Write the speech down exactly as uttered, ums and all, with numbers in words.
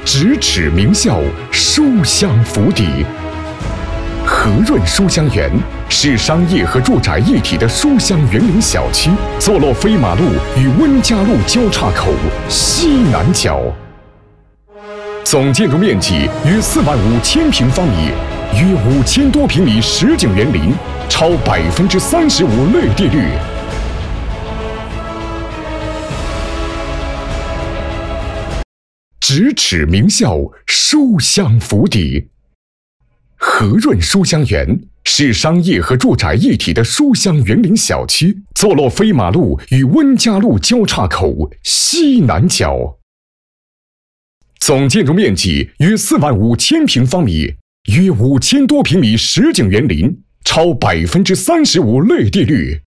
咫尺名校，书香府邸。和润书香园是商业和住宅一体的书香园林小区，坐落飞马路与温家路交叉口西南角。总建筑面积约四万五千平方米，约五千多平米实景园林，超百分之三十五绿地率。咫尺名校，书香府邸。和润书香园是商业和住宅一体的书香园林小区，坐落飞马路与温家路交叉口西南角。总建筑面积约四万五千平方米，约五千多平米实景园林，超百分之三十五绿地率。